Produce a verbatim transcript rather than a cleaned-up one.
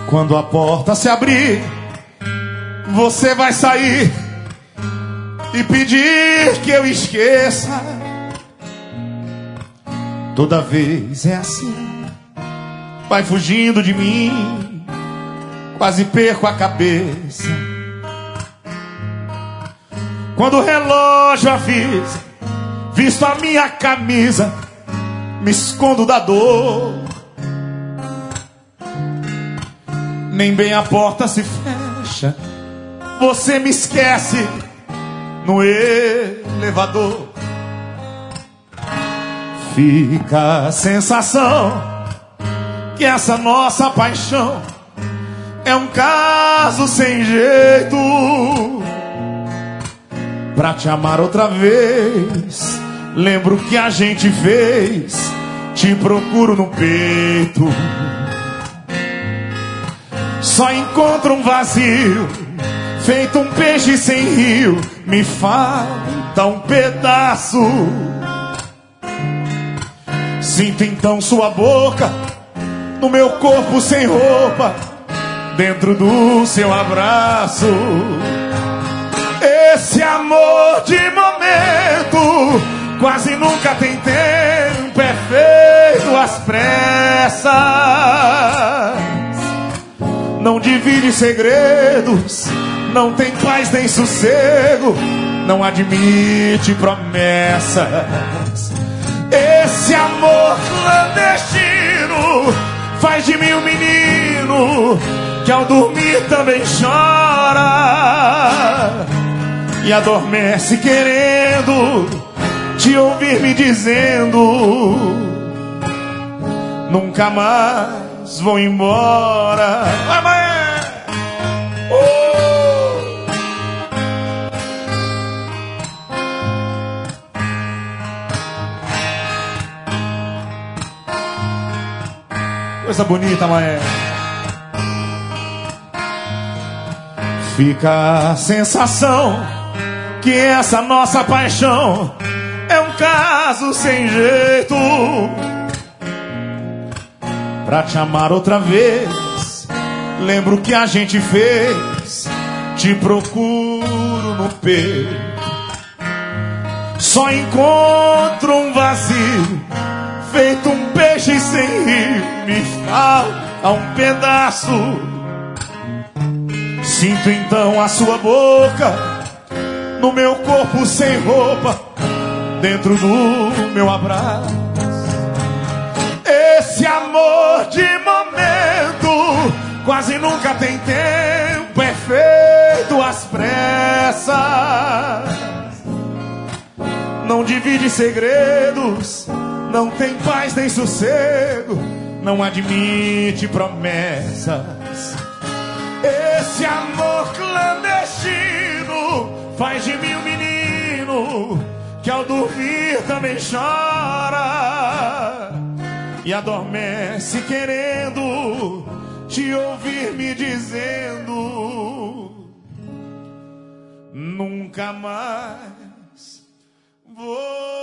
Quando a porta se abrir, você vai sair e pedir que eu esqueça. Toda vez é assim, vai fugindo de mim, quase perco a cabeça. Quando o relógio avisa, visto a minha camisa, me escondo da dor. Nem bem a porta se fecha, você me esquece no elevador. Fica a sensação que essa nossa paixão é um caso sem jeito. Pra te amar outra vez, lembro o que a gente fez, te procuro no peito. Só encontro um vazio, feito um peixe sem rio, me falta um pedaço. Sinto então sua boca no meu corpo sem roupa, dentro do seu abraço. Esse amor de momento quase nunca tem tempo, é feito às pressas. Não divide segredos, não tem paz nem sossego, não admite promessas. Esse amor clandestino faz de mim um menino que ao dormir também chora e adormece querendo te ouvir me dizendo: nunca mais vou embora. Vai, vai! Uh! Coisa bonita, Maé. Fica a sensação que essa nossa paixão é um caso sem jeito. Pra te amar outra vez, lembro o que a gente fez, te procuro no peito. Só encontro um vazio, feito um peixe sem rio, me falta um pedaço. Sinto então a sua boca no meu corpo sem roupa, dentro do meu abraço. Esse amor de momento quase nunca tem tempo, é feito às pressas. Não divide segredos, não tem paz nem sossego, não admite promessas. Esse amor clandestino faz de mim um menino que ao dormir também chora e adormece querendo te ouvir me dizendo: nunca mais vou